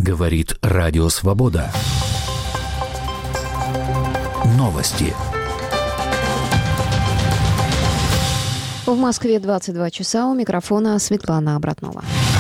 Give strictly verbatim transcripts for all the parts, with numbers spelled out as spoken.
Говорит Радио Свобода. Новости. В Москве двадцать два часа. У микрофона Светлана Обратнова.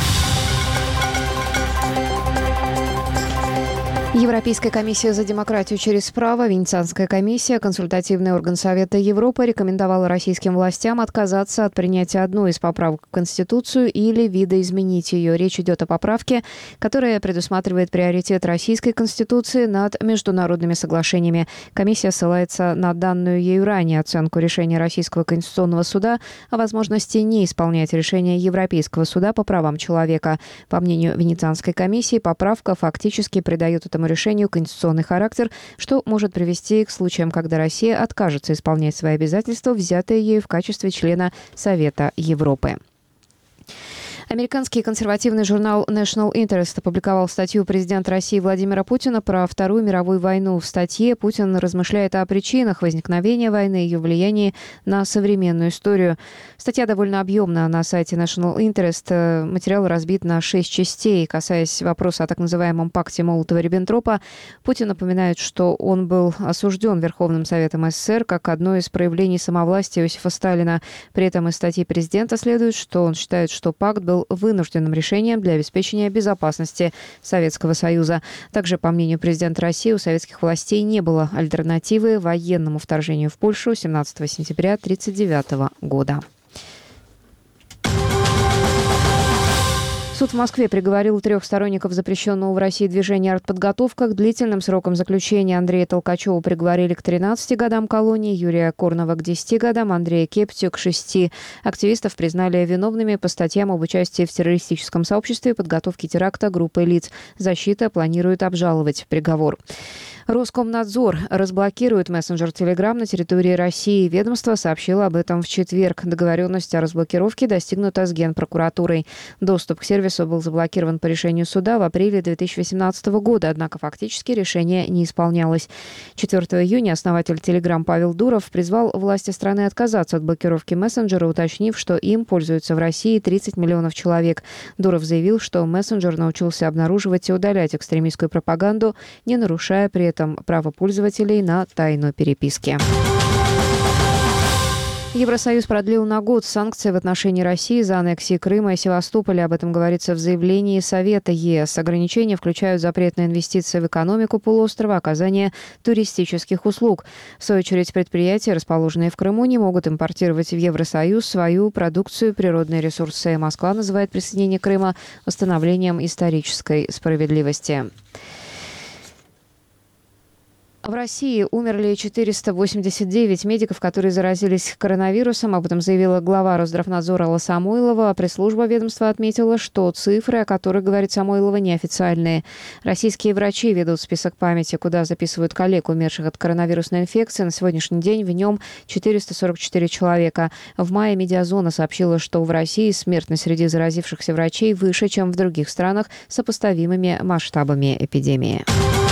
Европейская комиссия за демократию через право, Венецианская комиссия, консультативный орган Совета Европы рекомендовала российским властям отказаться от принятия одной из поправок в Конституцию или видоизменить ее. Речь идет о поправке, которая предусматривает приоритет Российской Конституции над международными соглашениями. Комиссия ссылается на данную ею ранее оценку решения Российского Конституционного суда о возможности не исполнять решение Европейского суда по правам человека. По мнению Венецианской комиссии, поправка фактически придает этому решению конституционный характер, что может привести к случаям, когда Россия откажется исполнять свои обязательства, взятые ею в качестве члена Совета Европы. Американский консервативный журнал National Interest опубликовал статью президента России Владимира Путина про Вторую мировую войну. В статье Путин размышляет о причинах возникновения войны и ее влиянии на современную историю. Статья довольно объемна на сайте National Interest. Материал разбит на шесть частей. Касаясь вопроса о так называемом пакте Молотова-Риббентропа, Путин напоминает, что он был осужден Верховным Советом СССР как одно из проявлений самовластия Иосифа Сталина. При этом из статьи президента следует, что он считает, что пакт был вынужденным решением для обеспечения безопасности Советского Союза. Также, по мнению президента России, у советских властей не было альтернативы военному вторжению в Польшу семнадцатого сентября тысяча девятьсот тридцать девятого года. Суд в Москве приговорил трех сторонников запрещенного в России движения «Артподготовка» к длительным срокам заключения. Андрея Толкачева приговорили к тринадцати годам колонии, Юрия Корнова к десяти годам, Андрея Кептю к шести. Активистов признали виновными по статьям об участии в террористическом сообществе и подготовке теракта группой лиц. Защита планирует обжаловать приговор. Роскомнадзор разблокирует мессенджер Telegram на территории России. Ведомство сообщило об этом в четверг. Договоренность о разблокировке достигнута с Генпрокуратурой. Доступ к сервису был заблокирован по решению суда в апреле две тысячи восемнадцатого года, однако фактически решение не исполнялось. четвёртого июня основатель Telegram Павел Дуров призвал власти страны отказаться от блокировки мессенджера, уточнив, что им пользуются в России тридцать миллионов человек. Дуров заявил, что мессенджер научился обнаруживать и удалять экстремистскую пропаганду, не нарушая при этом право пользователей на тайну переписки. Евросоюз продлил на год санкции в отношении России за аннексию Крыма и Севастополя. Об этом говорится в заявлении Совета ЕС. Ограничения включают запрет на инвестиции в экономику полуострова, оказание туристических услуг. В свою очередь, предприятия, расположенные в Крыму, не могут импортировать в Евросоюз свою продукцию, природные ресурсы. Москва называет присоединение Крыма восстановлением исторической справедливости. В России умерли четыреста восемьдесят девять медиков, которые заразились коронавирусом. Об этом заявила глава Росздравнадзора Алла Самойлова. Пресс-служба ведомства отметила, что цифры, о которых говорит Самойлова, неофициальные. Российские врачи ведут список памяти, куда записывают коллег, умерших от коронавирусной инфекции. На сегодняшний день в нем четыреста сорок четыре человека. В мае Медиазона сообщила, что в России смертность среди заразившихся врачей выше, чем в других странах с сопоставимыми масштабами эпидемии.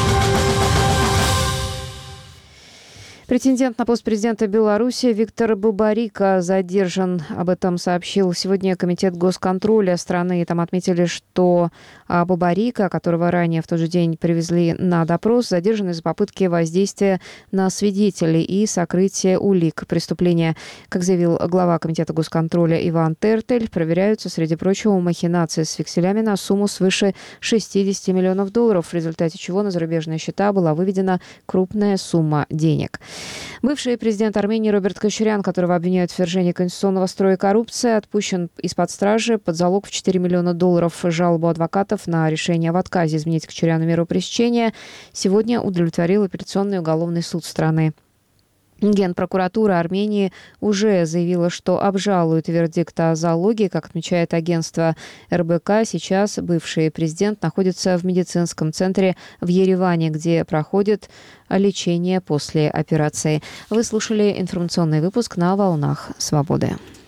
Претендент на пост президента Беларуси Виктор Бабарико задержан. Об этом сообщил сегодня Комитет госконтроля страны. Там отметили, что Бабарико, которого ранее в тот же день привезли на допрос, задержан из-за попытки воздействия на свидетелей и сокрытия улик преступления. Как заявил глава Комитета госконтроля Иван Тертель, проверяются, среди прочего, махинации с векселями на сумму свыше шестидесяти миллионов долларов, в результате чего на зарубежные счета была выведена крупная сумма денег. Бывший президент Армении Роберт Кочарян, которого обвиняют в свержении конституционного строя и коррупции, отпущен из-под стражи под залог в четыре миллиона долларов. Жалобу адвокатов на решение об отказе изменить Кочаряну меру пресечения сегодня удовлетворил апелляционный уголовный суд страны. Генпрокуратура Армении уже заявила, что обжалует вердикт о залоге. Как отмечает агентство эр бэ ка, сейчас бывший президент находится в медицинском центре в Ереване, где проходит лечение после операции. Вы слушали информационный выпуск на «Волнах Свободы».